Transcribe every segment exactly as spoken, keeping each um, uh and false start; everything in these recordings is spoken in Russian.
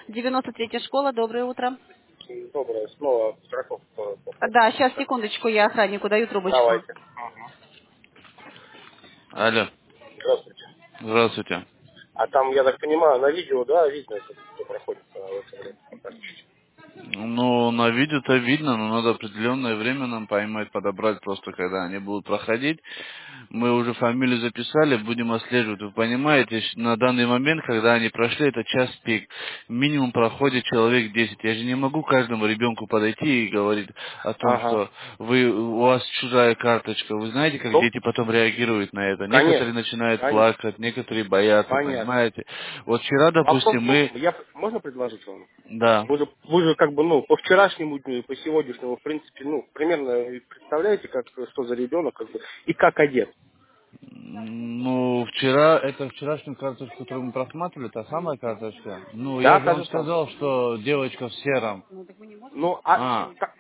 девяносто третья школа, доброе утро. Доброе, снова Петраков по, по поводу. Да, сейчас, секундочку, я охраннику даю трубочку. Давайте. Мгм. Алло, Здравствуйте. здравствуйте. А там, я так понимаю, на видео, да, видно, как что проходит а, в это время? Фантастически. Ну, на видео-то видно, но надо определенное время нам поймать, подобрать просто, когда они будут проходить. Мы уже фамилию записали, будем отслеживать. Вы понимаете, щ- на данный момент, когда они прошли, это час пик. Минимум проходит человек десять. Я же не могу каждому ребенку подойти и говорить о том, Ага. что вы, у вас чужая карточка. Вы знаете, как Ну, дети потом реагируют на это? Некоторые конечно, начинают конечно, плакать, некоторые боятся, понятно. понимаете? Вот вчера, Вопрос допустим, в мы... другом. Я, можно предложить вам? Да. Вы же, вы же как бы, ну, по вчерашнему дню и по сегодняшнему, в принципе, ну, примерно представляете, как, что за ребенок, как бы, и как одет. Ну, вчера, это вчерашнюю карточку, которую мы просматривали, та самая карточка. Ну, я Да, же та вам же самая. сказал, что девочка в сером. Ну, а, А, как-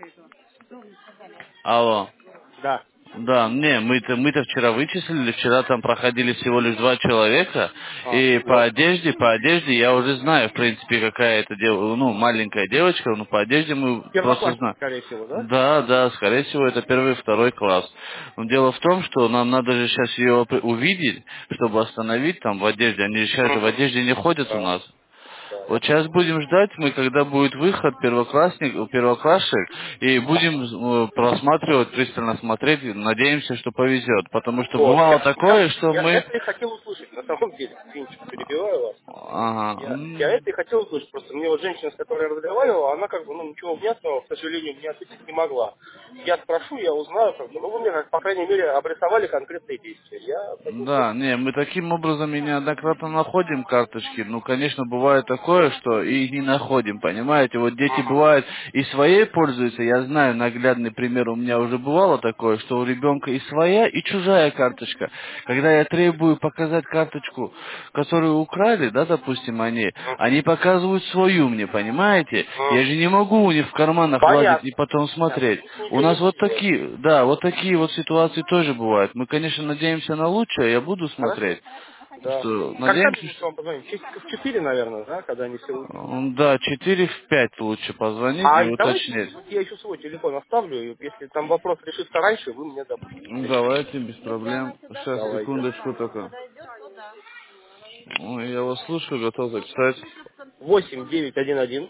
алло. да. Да, не, мы-то мы-то вчера вычислили, вчера там проходили всего лишь два человека, А, и по ну, одежде, по одежде я уже знаю, в принципе, какая это дев... ну, маленькая девочка, но по одежде мы просто первоклассник, знаем. скорее всего, да? Да, да, скорее всего, это первый и второй класс. Но дело в том, что нам надо же сейчас ее опри- увидеть, чтобы остановить там в одежде. Они же сейчас же в Мгм. одежде не ходят у Да, нас. да, я Вот сейчас понял. будем ждать, мы когда будет выход первоклассник, первоклассник, и будем э, просматривать, пристально смотреть, и надеемся, что повезет. Потому что Вот, бывало я, я, такое, что я мы... это и хотел услышать, на самом деле, извините, что перебиваю вас. Ага, Я, я м, это и хотел услышать, просто мне вот женщина, с которой я разговаривал, она как бы, ну, ничего внятного, к сожалению, мне ответить не могла. Я спрошу, я узнаю, как бы, ну, вы мне, как, по крайней мере, обрисовали конкретные действия. Я пойду да, дальше. не, мы таким образом и неоднократно находим карточки. Ну, конечно, бывает такое, что и не находим, понимаете? Вот дети Ага. бывают и своей пользуются. Я знаю наглядный пример, у меня уже бывало такое, что у ребенка и своя, и чужая карточка. Когда я требую показать карточку, которую украли, да, допустим, они, Мгм. они показывают свою мне, понимаете? Я Мгм. же не могу у них в карманах лазить Понятно. и потом Понятно. смотреть. Тут У ничего не нас вот буду делать. такие, да, вот такие вот ситуации тоже бывают. Мы, конечно, надеемся на лучшее, я буду Хорошо. смотреть, Да. что Когда надеемся, мне что... вам позвонить? Часиков в четыре, наверное, да, когда они все уйдут. М, Да, четыре в пять лучше позвонить и А давайте, уточнить. может быть, я еще свой телефон оставлю, и если там вопрос решится раньше, вы мне, допустим, Ну, наберете. давайте, без проблем. Сейчас, Давайте. секундочку только. Ой, я вас слушаю, готов записать. восемь девять один один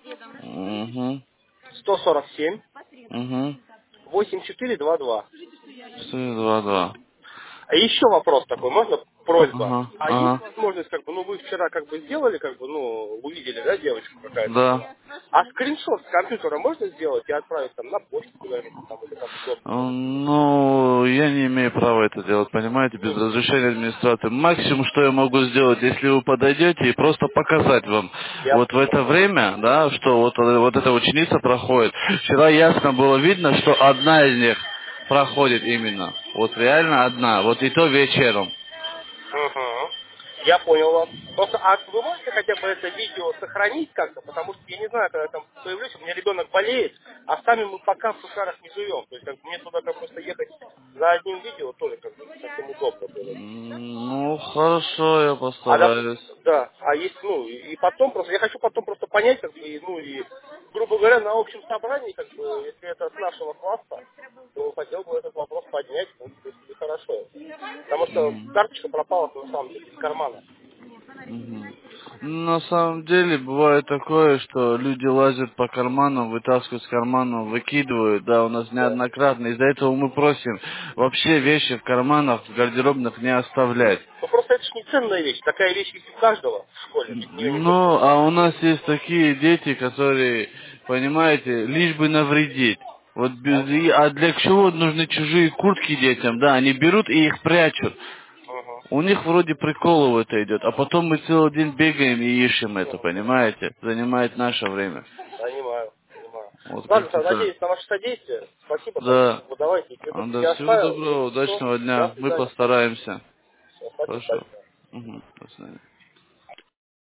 Угу, сто сорок семь угу. восемь четыре два два. четыре, два, два. А еще вопрос такой, можно просьба? Ага, А есть ага. возможность, как бы, ну, вы вчера как бы сделали, как бы, ну, увидели, да, девочку какая-то Да. была. А скриншот с компьютера можно сделать и отправить там на почту куда-нибудь там, или как удобно будет? Ну, я не имею права это делать, понимаете, без Не имеете. разрешения администратора. Максимум, что я могу сделать, если вы подойдете, и просто показать вам Я вот в понял. это время, да, что вот, э, вот эта ученица проходит. Вчера ясно было видно, что одна из них проходит именно. Вот реально одна. Вот и то вечером. Угу. Я понял вас. Просто, а вы можете хотя бы это видео сохранить как-то, потому что я не знаю, когда я там появлюсь, у меня ребенок болеет, а сами мы пока в Сушарах не живем. То есть как, бы мне туда как просто ехать за одним видео тоже как бы не совсем удобно было. М, Ну, хорошо, я А доп- постараюсь. да, а есть, ну, и, и потом просто, я хочу потом просто понять, как бы, и, ну, и, грубо говоря, на общем собрании, как бы, если это с нашего класса, то хотел бы этот вопрос поднять, ну, в принципе, хорошо. Потому что М. карточка пропала, на самом деле, из кармана. Мгм. На самом деле бывает такое, что люди лазят по карманам, вытаскивают с карманов, выкидывают, да, у нас Да. неоднократно. Из-за этого мы просим вообще вещи в карманах, в гардеробных не оставлять. Ну, просто это же не ценная вещь. Такая вещь есть у каждого в школе. Никто ее не будет Ну, а покупать. у нас есть такие дети, которые, понимаете, лишь бы навредить. Вот без, Ага. и- а для чего нужны чужие куртки детям? Да, они берут и их прячут. Ага. У них вроде прикол в это идет, а потом мы целый день бегаем и ищем это, Ага. понимаете? Занимает наше время. Понимаю, понимаю. Вот Ладно, как-то тогда так. надеюсь на ваше содействие. Спасибо тогда. Да. Как бы давайте. А, Телефон Да, я всего оставил. доброго, Если что, удачного до дня. Мы свидания. постараемся. Все, спасибо Хорошо. большое. Угу. До свидания.